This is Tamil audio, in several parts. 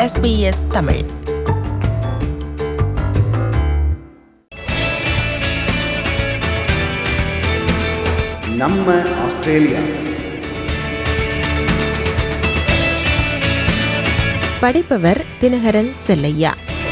SBS தமிழ். நம்ம ஆஸ்திரேலியா. படிப்பவர் தினகரன் செல்லையா.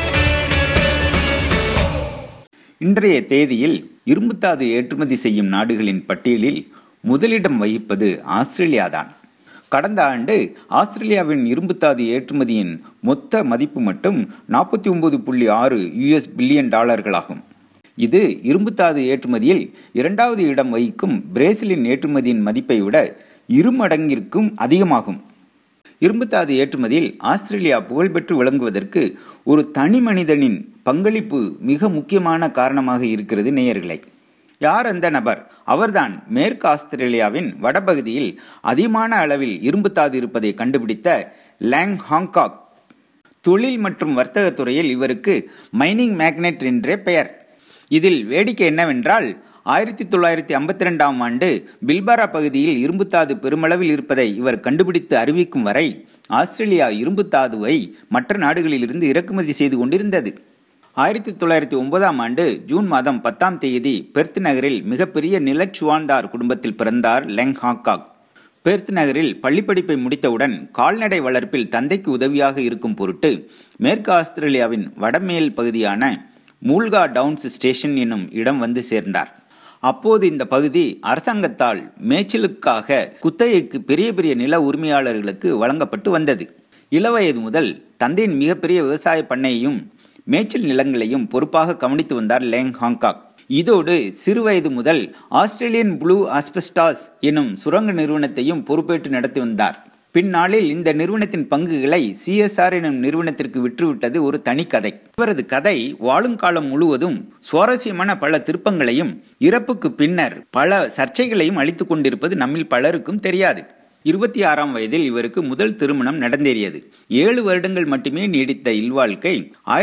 இன்றைய தேதியில் இரும்புத்தாது ஏற்றுமதி செய்யும் நாடுகளின் பட்டியலில் முதலிடம் வகிப்பது ஆஸ்திரேலியாதான். கடந்த ஆண்டு ஆஸ்திரேலியாவின் இரும்புத்தாது ஏற்றுமதியின் மொத்த மதிப்பு மட்டும் 49.6 US பில்லியன் டாலர்களாகும். இது இரும்புத்தாது ஏற்றுமதியில் இரண்டாவது இடம் வகிக்கும் பிரேசிலின் ஏற்றுமதியின் மதிப்பை விட 2 மடங்கிற்கும் அதிகமாகும். இரும்புத்தாது ஏற்றுமதியில் ஆஸ்திரேலியா புகழ்பெற்று விளங்குவதற்கு ஒரு தனி மனிதனின் பங்களிப்பு மிக முக்கியமான காரணமாக இருக்கிறது. நேயர்களே, யார் அந்த நபர்? அவர்தான் மேற்கு ஆஸ்திரேலியாவின் வடபகுதியில் அதிகமான அளவில் இரும்புத்தாது இருப்பதை கண்டுபிடித்த லேங் ஹாங்காக். தொழில் மற்றும் வர்த்தக துறையில் இவருக்கு மைனிங் மேக்னெட் என்றே பெயர். இதில் வேடிக்கை என்னவென்றால், 1952ஆம் ஆண்டு பில்பாரா பகுதியில் இரும்புத்தாது பெருமளவில் இருப்பதை இவர் கண்டுபிடித்து அறிவிக்கும் வரை ஆஸ்திரேலியா இரும்புத்தாதுவை மற்ற நாடுகளிலிருந்து இறக்குமதி செய்து கொண்டிருந்தது. 1909ஆம் ஆண்டு ஜூன் மாதம் 10ஆம் தேதி பெர்த் நகரில் மிகப்பெரிய நிலச்சுவாழ்ந்தார் குடும்பத்தில் பிறந்தார் லேங் ஹாங்காக். பெர்த் நகரில் பள்ளிப்படிப்பை முடித்தவுடன் கால்நடை வளர்ப்பில் தந்தைக்கு உதவியாக இருக்கும் பொருட்டு மேற்கு ஆஸ்திரேலியாவின் வடமேல் பகுதியான மூல்கா டவுன்ஸ் ஸ்டேஷன் என்னும் இடம் வந்து சேர்ந்தார். அப்போது இந்த பகுதி அரசாங்கத்தால் மேய்ச்சலுக்காக குத்தகைக்கு பெரிய பெரிய நில உரிமையாளர்களுக்கு வழங்கப்பட்டு வந்தது. இளவயது முதல் தந்தையின் மிகப்பெரிய விவசாய பண்ணையையும் மேய்ச்சல் நிலங்களையும் பொறுப்பாக கவனித்து வந்தார் லேங் ஹாங்காக். இதோடு சிறுவயது முதல் ஆஸ்திரேலியன் ப்ளூ ஆஸ்பெஸ்டாஸ் எனும் சுரங்க நிறுவனத்தையும் பொறுப்பேற்று நடத்தி வந்தார். பின்னாளில் இந்த நிறுவனத்தின் பங்குகளை CSR எனும் நிறுவனத்திற்கு விற்றுவிட்டது ஒரு தனி கதை. இவரது கதை வாழுங்காலம் முழுவதும் சுவாரஸ்யமான பல திருப்பங்களையும் இறப்புக்கு பின்னர் பல சர்ச்சைகளையும் அளித்துக் கொண்டிருப்பது நம்மில் பலருக்கும் தெரியாது. 26ஆம் வயதில் இவருக்கு முதல் திருமணம் நடந்தேறியது. 7 வருடங்கள் மட்டுமே நீடித்த இல்வாழ்க்கை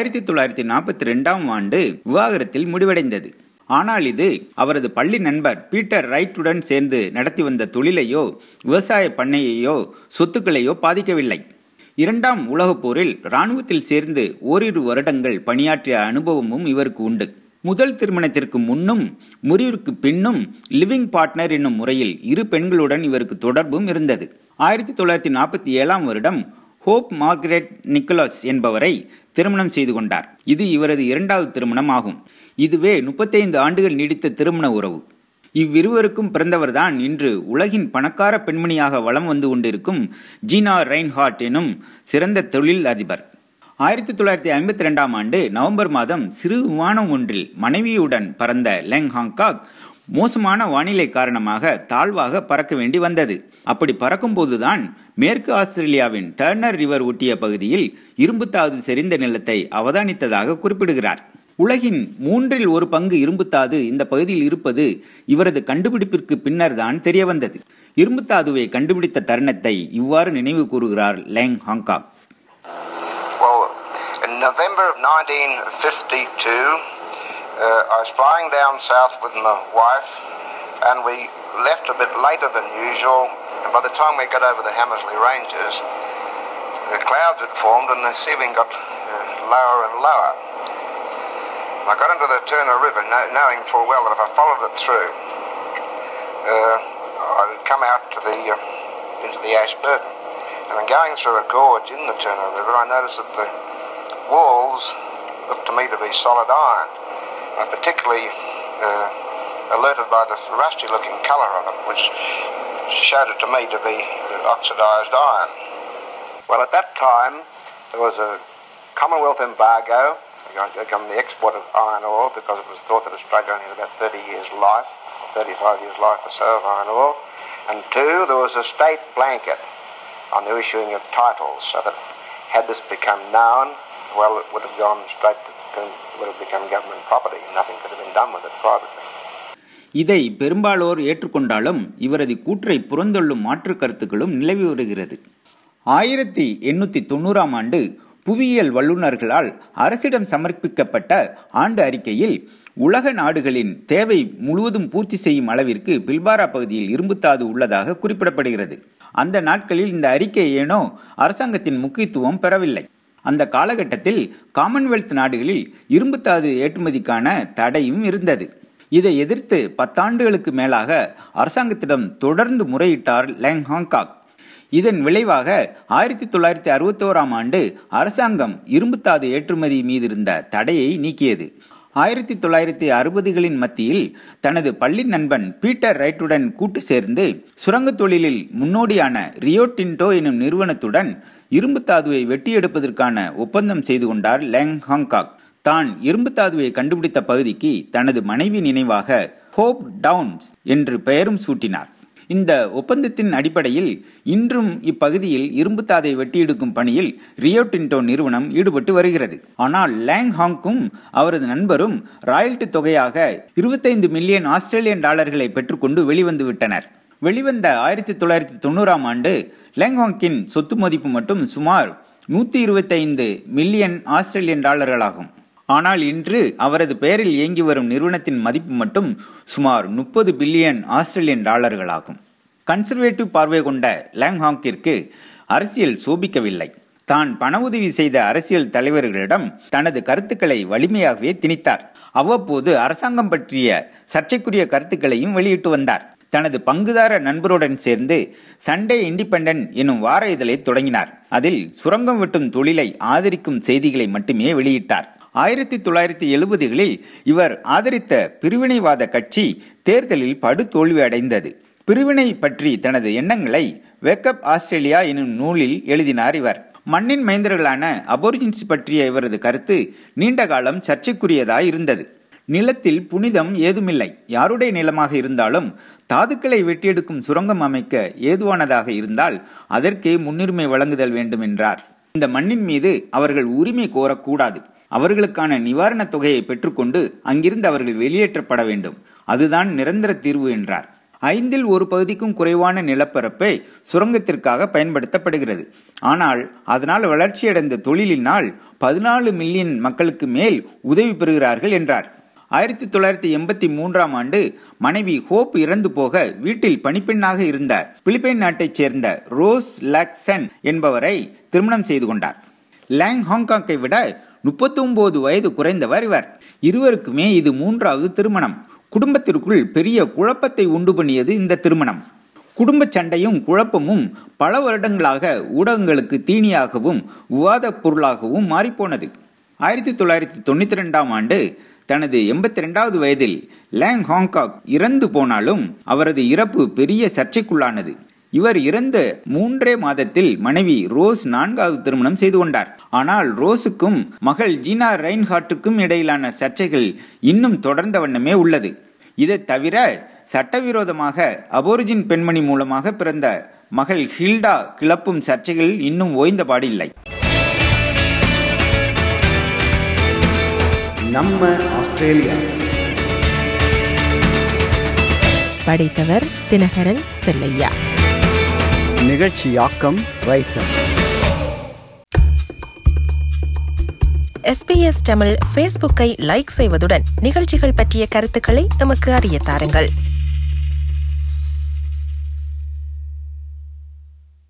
1942ஆம் ஆண்டு விவாகரத்தில் முடிவடைந்தது. ஆனால் இது அவரது பள்ளி நண்பர் பீட்டர் ரைட்டுடன் சேர்ந்து நடத்தி வந்த தொழிலையோ விவசாய பண்ணையையோ சொத்துக்களையோ பாதிக்கவில்லை. 2ஆம் உலகப் போரில் இராணுவத்தில் சேர்ந்து ஓரிரு வருடங்கள் பணியாற்றிய அனுபவமும் இவருக்கு உண்டு. முதல் திருமணத்திற்கு முன்னும் முறிவிற்கு பின்னும் லிவிங் பார்ட்னர் என்னும் முறையில் 2 பெண்களுடன் இவருக்கு தொடர்பும் இருந்தது. 1947ஆம் வருடம் ஹோப் மார்கரெட் நிக்கோலஸ் என்பவரை திருமணம் செய்து கொண்டார். இது இவரது 2வது திருமணம் ஆகும். இதுவே 35 ஆண்டுகள் நீடித்த திருமண உறவு. இவ்விருவருக்கும் பிறந்தவர்தான் இன்று உலகின் பணக்கார பெண்மணியாக வலம் வந்து கொண்டிருக்கும் ஜீனா ரைன்ஹார்ட் எனும் சிறந்த தொழில் அதிபர். 1952ஆம் ஆண்டு நவம்பர் மாதம் சிறு விமானம் ஒன்றில் மனைவியுடன் பறந்த லேங் ஹாங்காக் மோசமான வானிலை காரணமாக தாழ்வாக பறக்க வேண்டி வந்தது. அப்படி பறக்கும் போதுதான் மேற்கு ஆஸ்திரேலியாவின் டர்னர் ரிவர் ஒட்டிய பகுதியில் இரும்புத்தாது செறிந்த நிலத்தை அவதானித்ததாக குறிப்பிடுகிறார். உலகின் 1/3 பங்கு இரும்புத்தாது இந்த பகுதியில் இருப்பது இவரது கண்டுபிடிப்பிற்கு பின்னர் தான் தெரிய வந்தது. இரும்புத்தாதுவை கண்டுபிடித்த தருணத்தை இவ்வாறு நினைவு கூறுகிறார் Lang Hong Kong. In November of 1952, I was flying down south with my wife, and we left a bit later than usual. And by the time we got over the Hamersley Ranges, the clouds had formed and the ceiling got lower and lower. I got into the Turner River, knowing full well that if I followed it through, I would come out to into the Ashburton. And then going through a gorge in the Turner River, I noticed that the walls looked to me to be solid iron. I was particularly alerted by the rusty-looking colour of it, which showed it to me to be oxidised iron. Well, at that time, there was a Commonwealth embargo on the export of iron ore because it was thought that Australia only had about 30 years life, 35 years life or so of iron ore. And 2, there was a state blanket on the issuing of titles, so that had this become known, well, it would have gone straight to, would have become government property. Nothing could have been done with it privately. இதை பெரும்பாலோர் ஏற்றுக்கொண்டாலும் இவரது கூற்றை புறந்தள்ளும் மாற்று கருத்துக்களும் நிலவி வருகிறது. 1890ஆம் ஆண்டு புவியியல் வல்லுநர்களால் அரசிடம் சமர்ப்பிக்கப்பட்ட ஆண்டு அறிக்கையில் உலக நாடுகளின் தேவை முழுவதும் பூர்த்தி செய்யும் அளவிற்கு பில்பாரா பகுதியில் இரும்புத்தாது உள்ளதாக குறிப்பிடப்படுகிறது. அந்த நாட்களில் இந்த அறிக்கை ஏனோ அரசாங்கத்தின் முக்கியத்துவம் பெறவில்லை. அந்த காலகட்டத்தில் காமன்வெல்த் நாடுகளில் இரும்புத்தாது ஏற்றுமதிக்கான தடையும் இருந்தது. இதை எதிர்த்து 10 ஆண்டுகளுக்கு மேலாக அரசாங்கத்திடம் தொடர்ந்து முறையிட்டார் லேங் ஹாங்காக். இதன் விளைவாக 1961ஆம் ஆண்டு அரசாங்கம் இரும்புத்தாது ஏற்றுமதி மீது இருந்த தடையை நீக்கியது. 1960களின் மத்தியில் தனது பள்ளி நண்பன் பீட்டர் ரைட்டுடன் கூட்டு சேர்ந்து சுரங்க தொழிலில் முன்னோடியான ரியோ டின்டோ எனும் நிறுவனத்துடன் இரும்புத்தாதுவை வெட்டி எடுப்பதற்கான ஒப்பந்தம் செய்து கொண்டார் லேங் ஹாங்காக். தான் இரும்புத்தாதுவை கண்டுபிடித்த பகுதிக்கு தனது மனைவி நினைவாக ஹோப் டவுன்ஸ் என்று பெயரும் சூட்டினார். இந்த ஒப்பந்தத்தின் அடிப்படையில் இன்றும் இப்பகுதியில் இரும்புத்தாதை வெட்டி எடுக்கும் பணியில் ரியோ டின்டோ நிறுவனம் ஈடுபட்டு வருகிறது. ஆனால் லேங் ஹாங்கும் அவரது நண்பரும் ராயல்டி தொகையாக 25 மில்லியன் ஆஸ்திரேலியன் டாலர்களை பெற்றுக்கொண்டு வெளிவந்து விட்டனர். வெளிவந்த 1990ஆம் ஆண்டு லேங் ஹாங்கின் சொத்து மதிப்பு மட்டும் சுமார் 125 மில்லியன் ஆஸ்திரேலியன் டாலர்களாகும். ஆனால் இன்று அவரது பெயரில் இயங்கி வரும் நிறுவனத்தின் மதிப்பு மட்டும் சுமார் 30 பில்லியன் ஆஸ்திரேலியன் டாலர்களாகும். கன்சர்வேட்டிவ் பார்வை கொண்ட லேங் ஹாங்கிற்கு அரசியல் சோபிக்கவில்லை. தான் பண உதவி செய்த அரசியல் தலைவர்களிடம் தனது கருத்துக்களை வலிமையாகவே திணித்தார். அவ்வப்போது அரசாங்கம் பற்றிய சர்ச்சைக்குரிய கருத்துக்களையும் வெளியிட்டு வந்தார். தனது பங்குதார நண்பருடன் சேர்ந்து சண்டே இண்டிபெண்டன்ட் எனும் வார இதழை தொடங்கினார். அதில் சுரங்கம் வெட்டும் தொழிலை ஆதரிக்கும் செய்திகளை மட்டுமே வெளியிட்டார். 1970களில் இவர் ஆதரித்த பிரிவினைவாத கட்சி தேர்தலில் படு தோல்வி அடைந்தது. பிரிவினை பற்றி தனது எண்ணங்களை வேக்கப் ஆஸ்திரேலியா எனும் நூலில் எழுதினார் இவர். மண்ணின் மைந்தர்களான அபோரிஜின்ஸ் பற்றிய இவரது கருத்து நீண்ட காலம் சர்ச்சைக்குரியதாய் இருந்தது. நிலத்தில் புனிதம் ஏதுமில்லை, யாருடைய நிலமாக இருந்தாலும் தாதுக்களை வெட்டியெடுக்கும் சுரங்கம் அமைக்க ஏதுவானதாக இருந்தால் அதற்கே முன்னுரிமை வழங்குதல் வேண்டும் என்றார். இந்த மண்ணின் மீது அவர்கள் உரிமை கோரக்கூடாது. அவர்களுக்கான நிவாரணத் தொகையை பெற்றுக்கொண்டு அங்கிருந்து அவர்கள் வெளியேற்றப்பட வேண்டும். அதுதான் நிரந்தர தீர்வு என்றார். 5இல் 1 பகுதிக்கும் குறைவான நிலப்பரப்பை சுரங்கத்திற்காக பயன்படுத்தப்படுகிறது. ஆனால் அதனால் வளர்ச்சியடைந்த தொழிலினால் 14 மில்லியன் மக்களுக்கு மேல் உதவி பெறுகிறார்கள் என்றார். 1983ஆம் ஆண்டு மனைவி ஹோப் இறந்து போக வீட்டில் பணிப்பெண்ணாக இருந்த பிலிப்பைன் நாட்டைச் சேர்ந்த ரோஸ் லாக்சன் என்பவரை திருமணம் செய்து கொண்டார். லேங் ஹாங்காக்கை விட 39 வயது குறைந்தவர் இவர். இருவருக்குமே இது 3வது திருமணம். குடும்பத்திற்குள் பெரிய குழப்பத்தை உண்டு பண்ணியது இந்த திருமணம். குடும்ப சண்டையும் குழப்பமும் பல வருடங்களாக ஊடகங்களுக்கு தீனியாகவும் விவாத பொருளாகவும் மாறிப்போனது. 1992ஆம் ஆண்டு தனது 82வது வயதில் லேங் ஹாங்காக் இறந்து போனாலும் அவரது இறப்பு பெரிய சர்ச்சைக்குள்ளானது. இவர் இறந்த 3 மாதத்தில் மனைவி ரோஸ் 4வது திருமணம் செய்து கொண்டார். ஆனால் ரோஸுக்கும் மகள் ஜீனா ரெயின்ஹார்ட்டுக்கும் இடையிலான சர்ச்சைகள் இன்னும் தொடர்ந்த வண்ணமே உள்ளது. இதை தவிர சட்டவிரோதமாக அபோரிஜின் பெண்மணி மூலமாக பிறந்த மகள் ஹில்டா கிளப்பும் சர்ச்சைகள் இன்னும் ஓய்ந்தபாடில்லை. நம்ம ஆஸ்திரேலியா. படைத்தவர் தினகரன் செல்லையா. நிகழ்ச்சியாக்கம் ரைசர். SBS தமிழ் ஃபேஸ்புக்கை லைக் செய்வதுடன் நிகழ்ச்சிகள் பற்றிய கருத்துக்களை எமக்கு அறிய தாருங்கள்.